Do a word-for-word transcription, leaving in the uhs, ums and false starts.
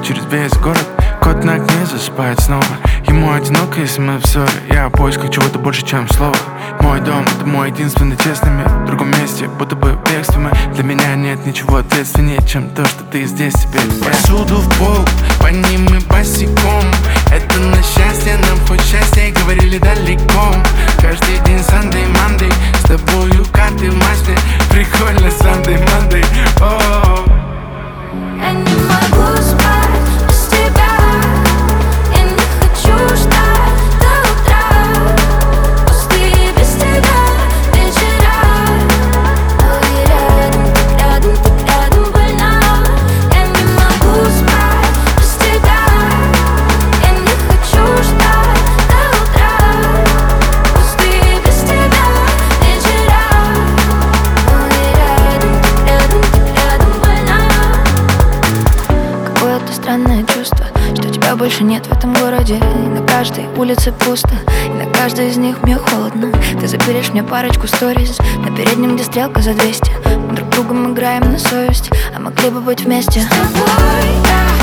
через весь город. Кот на окне засыпает снова. Ему одиноко, если мы в ссоре. Я в поисках чего-то больше, чем слово. Мой дом — это мой единственный честный мир. В другом месте, будто бы в бегстве мы. Для меня нет ничего ответственнее, чем то, что ты здесь теперь. Посуду в пол, по ним мы босиком. Это на счастье, нам хоть счастье, говорили далеко. Каждый день Sunday, Monday, с тобою карты в масле. Прикольно Sunday, Monday, о-о-о. Я не могу спать без тебя. Я не хочу ждать до утра. Пустые без тебя вечера. Ой, рядом, так рядом, так рядом больна. Я не могу спать без тебя. Я не хочу ждать до утра. Пустые без тебя вечера. Ой, рядом, так рядом, так рядом больна. Какое-то странное чувство, что тебя больше нет в этом городе. И на каждой улице пусто, и на каждой из них мне холодно. Ты заберешь мне парочку сториз на переднем, где стрелка за двести. Мы друг другом играем на совесть, а могли бы быть вместе. С тобой я